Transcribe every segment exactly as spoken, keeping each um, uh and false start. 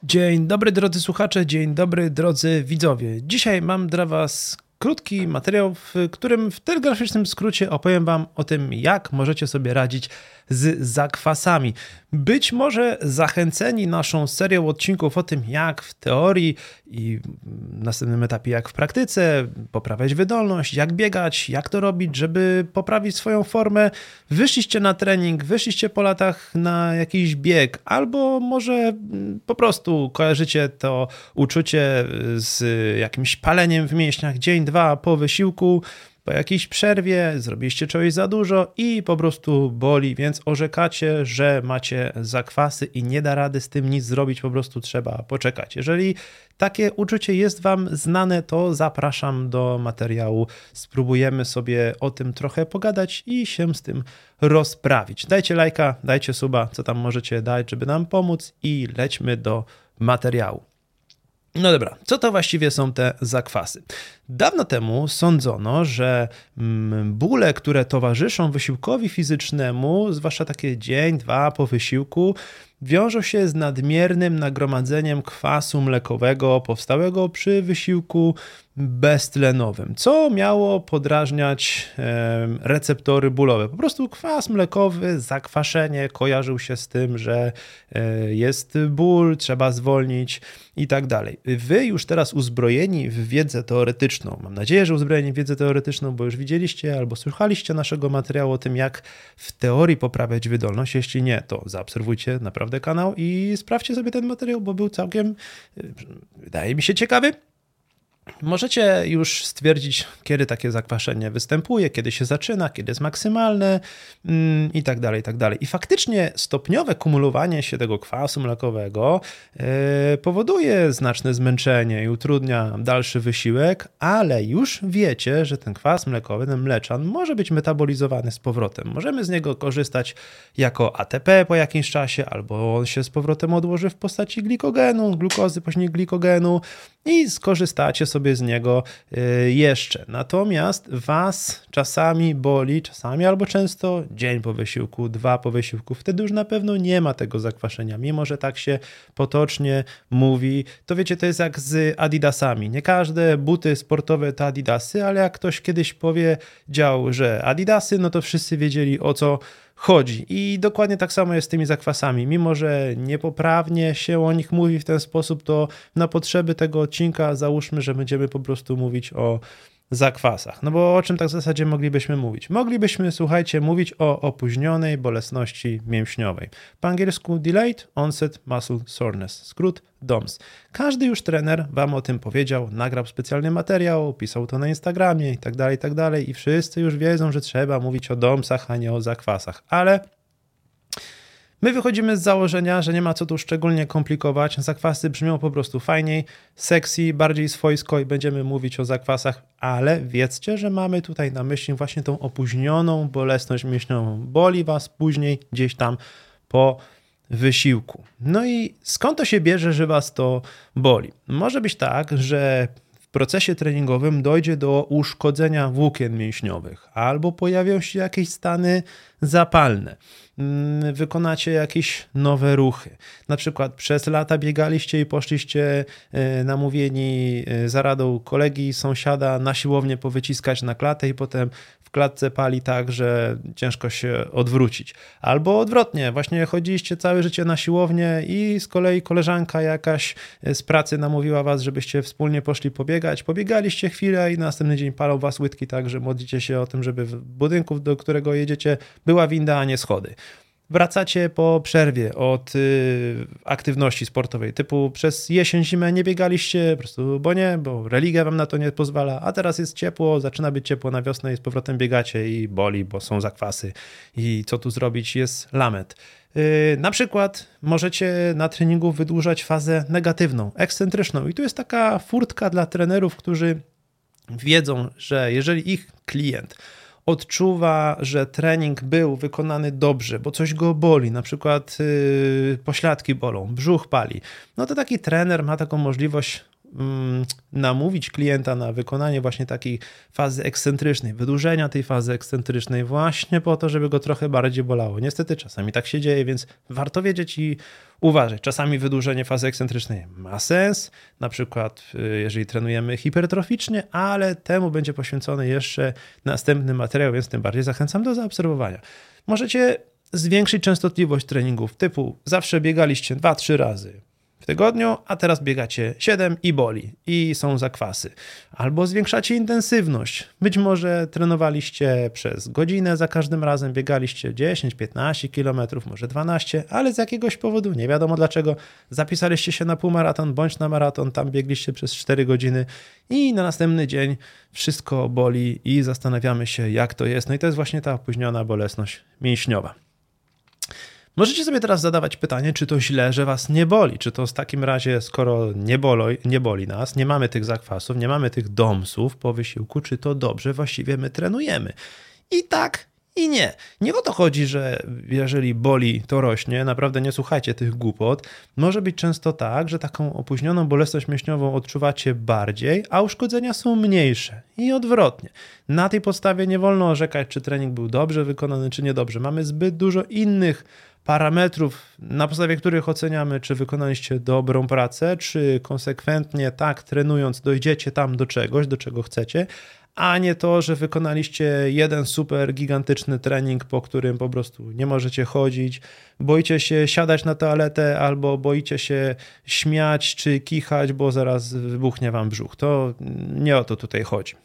Dzień dobry drodzy słuchacze, dzień dobry drodzy widzowie. Dzisiaj mam dla was krótki materiał, w którym w telegraficznym skrócie opowiem wam o tym, jak możecie sobie radzić z zakwasami. Być może zachęceni naszą serią odcinków o tym, jak w teorii i w następnym etapie jak w praktyce poprawiać wydolność, jak biegać, jak to robić, żeby poprawić swoją formę, wyszliście na trening, wyszliście po latach na jakiś bieg, albo może po prostu kojarzycie to uczucie z jakimś paleniem w mięśniach dzień, dwa po wysiłku, po jakiejś przerwie, zrobiliście czegoś za dużo i po prostu boli, więc orzekacie, że macie zakwasy i nie da rady z tym nic zrobić, po prostu trzeba poczekać. Jeżeli takie uczucie jest wam znane, to zapraszam do materiału. Spróbujemy sobie o tym trochę pogadać i się z tym rozprawić. Dajcie lajka, dajcie suba, co tam możecie dać, żeby nam pomóc i lećmy do materiału. No dobra, co to właściwie są te zakwasy? Dawno temu sądzono, że bóle, które towarzyszą wysiłkowi fizycznemu, zwłaszcza takie dzień, dwa po wysiłku, wiążą się z nadmiernym nagromadzeniem kwasu mlekowego powstałego przy wysiłku beztlenowym, co miało podrażniać receptory bólowe. Po prostu kwas mlekowy, zakwaszenie kojarzył się z tym, że jest ból, trzeba zwolnić i tak dalej. Wy już teraz uzbrojeni w wiedzę teoretyczną, mam nadzieję, że uzbrojeni w wiedzę teoretyczną, bo już widzieliście albo słuchaliście naszego materiału o tym, jak w teorii poprawiać wydolność. Jeśli nie, to zaobserwujcie naprawdę kanał i sprawdźcie sobie ten materiał, bo był całkiem, wydaje mi się, ciekawy. Możecie już stwierdzić, kiedy takie zakwaszenie występuje, kiedy się zaczyna, kiedy jest maksymalne mm, i tak dalej, i tak dalej. I faktycznie stopniowe kumulowanie się tego kwasu mlekowego yy, powoduje znaczne zmęczenie i utrudnia dalszy wysiłek, ale już wiecie, że ten kwas mlekowy, ten mleczan może być metabolizowany z powrotem. Możemy z niego korzystać jako A T P po jakimś czasie, albo on się z powrotem odłoży w postaci glikogenu, glukozy, później glikogenu i skorzystacie sobie z niego jeszcze. Natomiast was czasami boli, czasami albo często dzień po wysiłku, dwa po wysiłku. Wtedy już na pewno nie ma tego zakwaszenia. Mimo że tak się potocznie mówi, to wiecie, to jest jak z Adidasami. Nie każde buty sportowe to Adidasy, ale jak ktoś kiedyś powiedział, że Adidasy, no to wszyscy wiedzieli, o co chodzi. I dokładnie tak samo jest z tymi zakwasami. Mimo że niepoprawnie się o nich mówi w ten sposób, to na potrzeby tego odcinka załóżmy, że będziemy po prostu mówić o zakwasach. No bo o czym tak w zasadzie moglibyśmy mówić? Moglibyśmy, słuchajcie, mówić o opóźnionej bolesności mięśniowej. Po angielsku Delayed Onset Muscle Soreness, skrót D O M S. Każdy już trener wam o tym powiedział, nagrał specjalny materiał, pisał to na Instagramie i tak dalej, i tak dalej i wszyscy już wiedzą, że trzeba mówić o D O M S-ach, a nie o zakwasach. Ale my wychodzimy z założenia, że nie ma co tu szczególnie komplikować. Zakwasy brzmią po prostu fajniej, sexy, bardziej swojsko i będziemy mówić o zakwasach, ale wiedzcie, że mamy tutaj na myśli właśnie tą opóźnioną bolesność mięśniową. Boli was później gdzieś tam po wysiłku. No i skąd to się bierze, że was to boli? Może być tak, że w procesie treningowym dojdzie do uszkodzenia włókien mięśniowych albo pojawią się jakieś stany zapalne. Wykonacie jakieś nowe ruchy. Na przykład przez lata biegaliście i poszliście namówieni za radą kolegi, sąsiada na siłownię powyciskać na klatę i potem w klatce pali tak, że ciężko się odwrócić. Albo odwrotnie, właśnie chodziliście całe życie na siłownię i z kolei koleżanka jakaś z pracy namówiła was, żebyście wspólnie poszli pobiegać. Pobiegaliście chwilę i na następny dzień palą was łydki tak, że modlicie się o tym, żeby w budynku, do którego jedziecie, była winda, a nie schody. Wracacie po przerwie od y, aktywności sportowej, typu przez jesień, zimę nie biegaliście, po prostu bo nie, bo religia wam na to nie pozwala, a teraz jest ciepło, zaczyna być ciepło na wiosnę i z powrotem biegacie i boli, bo są zakwasy i co tu zrobić, jest lament. Y, na przykład możecie na treningu wydłużać fazę negatywną, ekscentryczną i tu jest taka furtka dla trenerów, którzy wiedzą, że jeżeli ich klient odczuwa, że trening był wykonany dobrze, bo coś go boli, na przykład yy, pośladki bolą, brzuch pali, no to taki trener ma taką możliwość mm, namówić klienta na wykonanie właśnie takiej fazy ekscentrycznej, wydłużenia tej fazy ekscentrycznej właśnie po to, żeby go trochę bardziej bolało. Niestety czasami tak się dzieje, więc warto wiedzieć i uważać. Czasami wydłużenie fazy ekscentrycznej ma sens, na przykład jeżeli trenujemy hipertroficznie, ale temu będzie poświęcony jeszcze następny materiał, więc tym bardziej zachęcam do zaobserwowania. Możecie zwiększyć częstotliwość treningów typu zawsze biegaliście dwa trzy razy w tygodniu, a teraz biegacie siedem i boli i są zakwasy. Albo zwiększacie intensywność. Być może trenowaliście przez godzinę za każdym razem, biegaliście dziesięć piętnaście kilometrów, może dwanaście, ale z jakiegoś powodu, nie wiadomo dlaczego, zapisaliście się na półmaraton bądź na maraton, tam biegliście przez cztery godziny i na następny dzień wszystko boli i zastanawiamy się, jak to jest. No i to jest właśnie ta opóźniona bolesność mięśniowa. Możecie sobie teraz zadawać pytanie, czy to źle, że was nie boli, czy to w takim razie, skoro nie boli, nie boli nas, nie mamy tych zakwasów, nie mamy tych domsów po wysiłku, czy to dobrze właściwie my trenujemy. I tak, i nie. Nie o to chodzi, że jeżeli boli, to rośnie, naprawdę nie słuchajcie tych głupot. Może być często tak, że taką opóźnioną bolesność mięśniową odczuwacie bardziej, a uszkodzenia są mniejsze i odwrotnie. Na tej podstawie nie wolno orzekać, czy trening był dobrze wykonany, czy niedobrze. Mamy zbyt dużo innych parametrów, na podstawie których oceniamy, czy wykonaliście dobrą pracę, czy konsekwentnie tak trenując dojdziecie tam do czegoś, do czego chcecie, a nie to, że wykonaliście jeden super gigantyczny trening, po którym po prostu nie możecie chodzić, boicie się siadać na toaletę albo boicie się śmiać czy kichać, bo zaraz wybuchnie wam brzuch. To nie o to tutaj chodzi.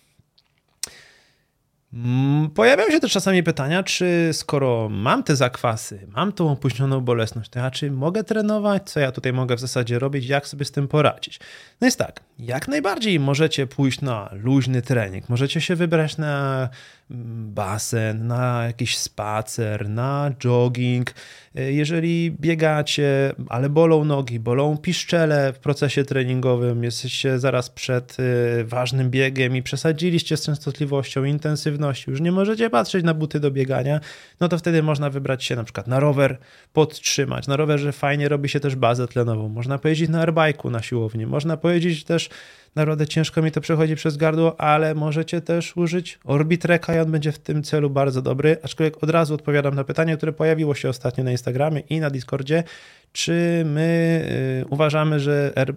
Pojawiają się też czasami pytania, czy skoro mam te zakwasy, mam tą opóźnioną bolesność, to ja czy mogę trenować, co ja tutaj mogę w zasadzie robić, jak sobie z tym poradzić? No jest tak, jak najbardziej możecie pójść na luźny trening, możecie się wybrać na basen, na jakiś spacer, na jogging. Jeżeli biegacie, ale bolą nogi, bolą piszczele w procesie treningowym, jesteście zaraz przed ważnym biegiem i przesadziliście z częstotliwością, intensywnością, już nie możecie patrzeć na buty do biegania, no to wtedy można wybrać się na przykład na rower, podtrzymać. Na rowerze fajnie robi się też bazę tlenową. Można pojeździć na airbike'u na siłowni, można pojeździć też, naprawdę ciężko mi to przechodzi przez gardło, ale możecie też użyć Orbitreka i on będzie w tym celu bardzo dobry, aczkolwiek od razu odpowiadam na pytanie, które pojawiło się ostatnio na Instagramie i na Discordzie, czy my y, uważamy, że er, y,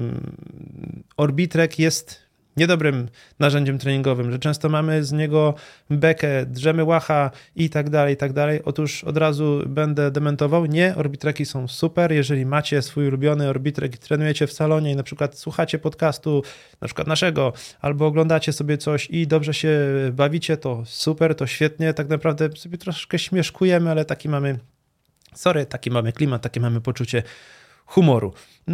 Orbitrek jest niedobrym narzędziem treningowym, że często mamy z niego bekę, drzemy łacha i tak dalej, i tak dalej. Otóż od razu będę dementował. Nie, Orbitreki są super. Jeżeli macie swój ulubiony Orbitrek i trenujecie w salonie i na przykład słuchacie podcastu, na przykład naszego, albo oglądacie sobie coś i dobrze się bawicie, to super, to świetnie. Tak naprawdę sobie troszkę śmieszkujemy, ale taki mamy, sorry, taki mamy klimat, takie mamy poczucie humoru.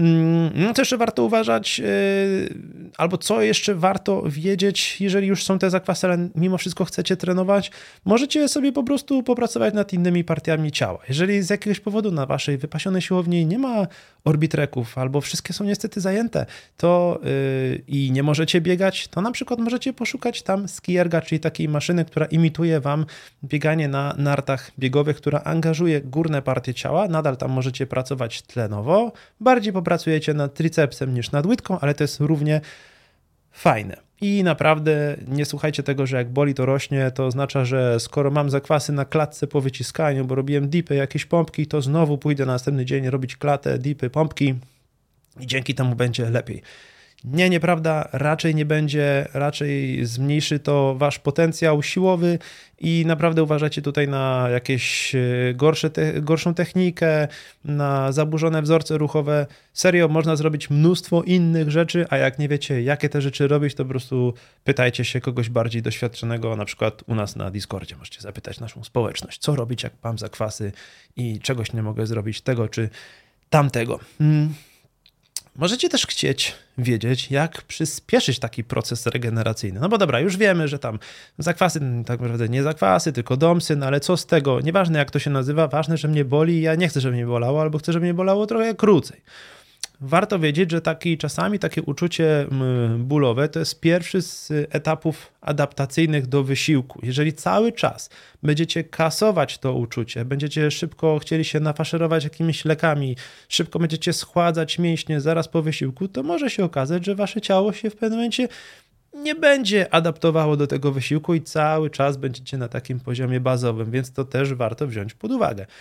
No to jeszcze warto uważać, yy, albo co jeszcze warto wiedzieć, jeżeli już są te zakwasy, ale mimo wszystko chcecie trenować, możecie sobie po prostu popracować nad innymi partiami ciała. Jeżeli z jakiegoś powodu na waszej wypasionej siłowni nie ma Orbitreków, albo wszystkie są niestety zajęte, to yy, i nie możecie biegać, to na przykład możecie poszukać tam skierga, czyli takiej maszyny, która imituje wam bieganie na nartach biegowych, która angażuje górne partie ciała. Nadal tam możecie pracować tlenowo, bardziej popracujecie nad tricepsem niż nad łydką, ale to jest równie fajne. I naprawdę nie słuchajcie tego, że jak boli to rośnie, to oznacza, że skoro mam zakwasy na klatce po wyciskaniu, bo robiłem dipy, jakieś pompki, to znowu pójdę na następny dzień robić klatę, dipy, pompki i dzięki temu będzie lepiej. Nie, nieprawda, raczej nie będzie, raczej zmniejszy to wasz potencjał siłowy i naprawdę uważajcie tutaj na jakieś gorsze te, gorszą technikę, na zaburzone wzorce ruchowe. Serio, można zrobić mnóstwo innych rzeczy, a jak nie wiecie, jakie te rzeczy robić, to po prostu pytajcie się kogoś bardziej doświadczonego, na przykład u nas na Discordzie. Możecie zapytać naszą społeczność, co robić, jak mam zakwasy i czegoś nie mogę zrobić, tego czy tamtego. Hmm. Możecie też chcieć wiedzieć, jak przyspieszyć taki proces regeneracyjny. No bo dobra, już wiemy, że tam zakwasy, tak naprawdę nie zakwasy, tylko domsy, no ale co z tego? Nieważne jak to się nazywa, ważne, że mnie boli, ja nie chcę, żeby mnie bolało, albo chcę, żeby mnie bolało trochę krócej. Warto wiedzieć, że taki, czasami takie uczucie bólowe to jest pierwszy z etapów adaptacyjnych do wysiłku. Jeżeli cały czas będziecie kasować to uczucie, będziecie szybko chcieli się nafaszerować jakimiś lekami, szybko będziecie schładzać mięśnie zaraz po wysiłku, to może się okazać, że wasze ciało się w pewnym momencie nie będzie adaptowało do tego wysiłku i cały czas będziecie na takim poziomie bazowym, więc to też warto wziąć pod uwagę.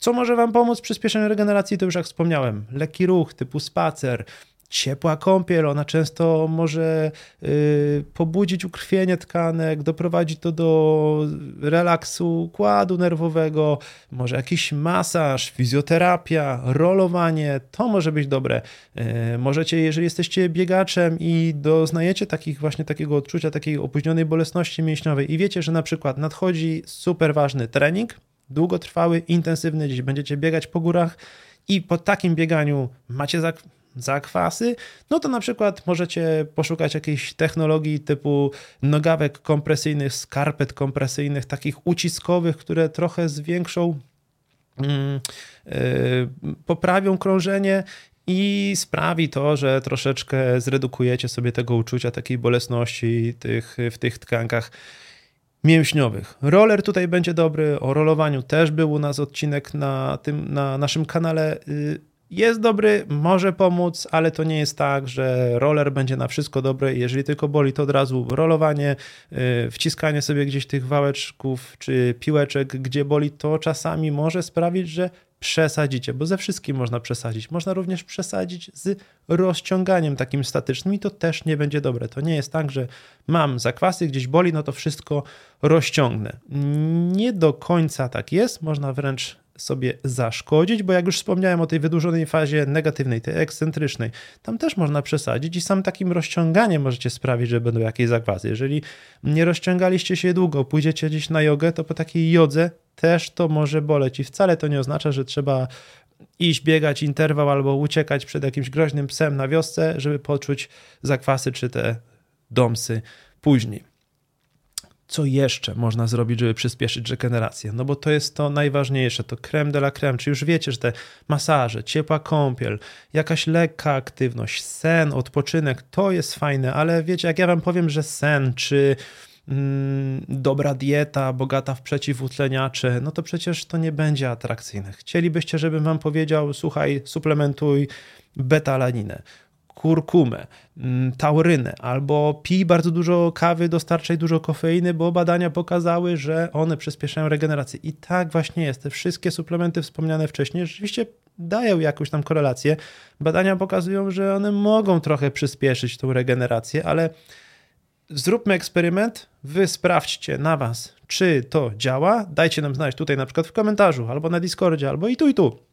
Co może wam pomóc w przyspieszeniu regeneracji, to już jak wspomniałem, lekki ruch typu spacer, ciepła kąpiel, ona często może y, pobudzić ukrwienie tkanek, doprowadzić to do relaksu układu nerwowego, może jakiś masaż, fizjoterapia, rolowanie, to może być dobre. Y, możecie, jeżeli jesteście biegaczem i doznajecie takich właśnie takiego odczucia, takiej opóźnionej bolesności mięśniowej i wiecie, że na przykład nadchodzi super ważny trening, długotrwały, intensywny, gdzieś będziecie biegać po górach i po takim bieganiu macie zak zakwasy, no to na przykład możecie poszukać jakiejś technologii typu nogawek kompresyjnych, skarpet kompresyjnych, takich uciskowych, które trochę zwiększą, yy, yy, poprawią krążenie i sprawi to, że troszeczkę zredukujecie sobie tego uczucia takiej bolesności tych, w tych tkankach mięśniowych. Roller tutaj będzie dobry, o rolowaniu też był u nas odcinek na tym, na naszym kanale. Jest dobry, może pomóc, ale to nie jest tak, że roller będzie na wszystko dobry. Jeżeli tylko boli, to od razu rolowanie, wciskanie sobie gdzieś tych wałeczków czy piłeczek, gdzie boli, to czasami może sprawić, że przesadzicie, bo ze wszystkim można przesadzić. Można również przesadzić z rozciąganiem takim statycznym i to też nie będzie dobre. To nie jest tak, że mam zakwasy, gdzieś boli, no to wszystko rozciągnę. Nie do końca tak jest, można wręcz sobie zaszkodzić, bo jak już wspomniałem o tej wydłużonej fazie negatywnej, tej ekscentrycznej, tam też można przesadzić i sam takim rozciąganiem możecie sprawić, że będą jakieś zakwasy. Jeżeli nie rozciągaliście się długo, pójdziecie gdzieś na jogę, to po takiej jodze też to może boleć i wcale to nie oznacza, że trzeba iść biegać interwał albo uciekać przed jakimś groźnym psem na wiosce, żeby poczuć zakwasy czy te domsy później. Co jeszcze można zrobić, żeby przyspieszyć regenerację? No bo to jest to najważniejsze, to crème de la crème, czy już wiecie, że te masaże, ciepła kąpiel, jakaś lekka aktywność, sen, odpoczynek, to jest fajne, ale wiecie, jak ja wam powiem, że sen, czy mm, dobra dieta, bogata w przeciwutleniacze, no to przecież to nie będzie atrakcyjne. Chcielibyście, żebym wam powiedział, słuchaj, suplementuj betalaninę, kurkumę, taurynę, albo pij bardzo dużo kawy, dostarczaj dużo kofeiny, bo badania pokazały, że one przyspieszają regenerację. I tak właśnie jest. Te wszystkie suplementy wspomniane wcześniej rzeczywiście dają jakąś tam korelację. Badania pokazują, że one mogą trochę przyspieszyć tą regenerację, ale zróbmy eksperyment, wy sprawdźcie na was, czy to działa. Dajcie nam znać tutaj na przykład w komentarzu, albo na Discordzie, albo i tu, i tu.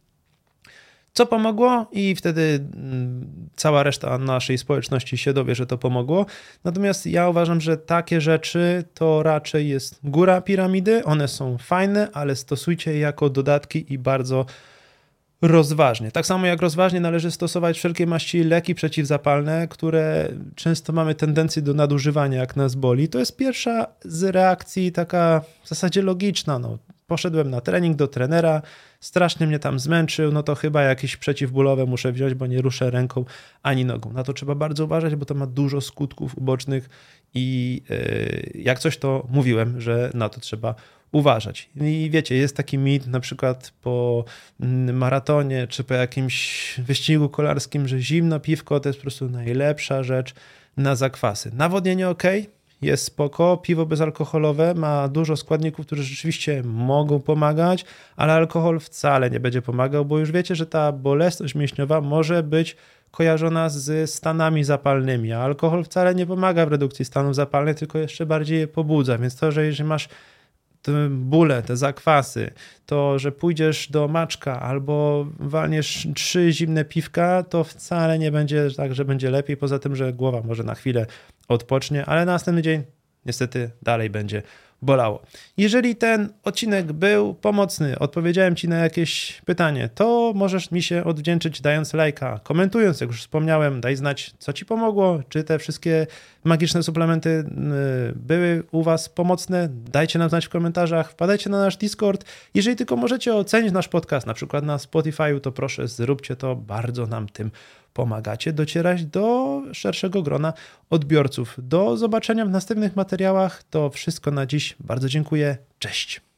Co pomogło i wtedy cała reszta naszej społeczności się dowie, że to pomogło. Natomiast ja uważam, że takie rzeczy to raczej jest góra piramidy. One są fajne, ale stosujcie je jako dodatki i bardzo rozważnie. Tak samo jak rozważnie należy stosować wszelkie maści leki przeciwzapalne, które często mamy tendencję do nadużywania, jak nas boli. To jest pierwsza z reakcji taka w zasadzie logiczna. No, poszedłem na trening do trenera, strasznie mnie tam zmęczył, no to chyba jakieś przeciwbólowe muszę wziąć, bo nie ruszę ręką ani nogą. Na to trzeba bardzo uważać, bo to ma dużo skutków ubocznych i yy, jak coś to mówiłem, że na to trzeba uważać. I wiecie, jest taki mit na przykład po maratonie czy po jakimś wyścigu kolarskim, że zimno piwko to jest po prostu najlepsza rzecz na zakwasy. Nawodnienie ok, jest spoko, piwo bezalkoholowe ma dużo składników, które rzeczywiście mogą pomagać, ale alkohol wcale nie będzie pomagał, bo już wiecie, że ta bolesność mięśniowa może być kojarzona z stanami zapalnymi, a alkohol wcale nie pomaga w redukcji stanów zapalnych, tylko jeszcze bardziej je pobudza, więc to, że jeżeli masz te bóle, te zakwasy, to, że pójdziesz do maczka albo walniesz trzy zimne piwka, to wcale nie będzie tak, że będzie lepiej, poza tym, że głowa może na chwilę odpocznie, ale na następny dzień niestety dalej będzie bolało. Jeżeli ten odcinek był pomocny, odpowiedziałem ci na jakieś pytanie, to możesz mi się odwdzięczyć dając lajka, komentując, jak już wspomniałem, daj znać, co ci pomogło, czy te wszystkie magiczne suplementy były u was pomocne, dajcie nam znać w komentarzach, wpadajcie na nasz Discord. Jeżeli tylko możecie ocenić nasz podcast, na przykład na Spotify'u, to proszę zróbcie to, bardzo nam tym pomagacie docierać do szerszego grona odbiorców. Do zobaczenia w następnych materiałach. To wszystko na dziś. Bardzo dziękuję. Cześć.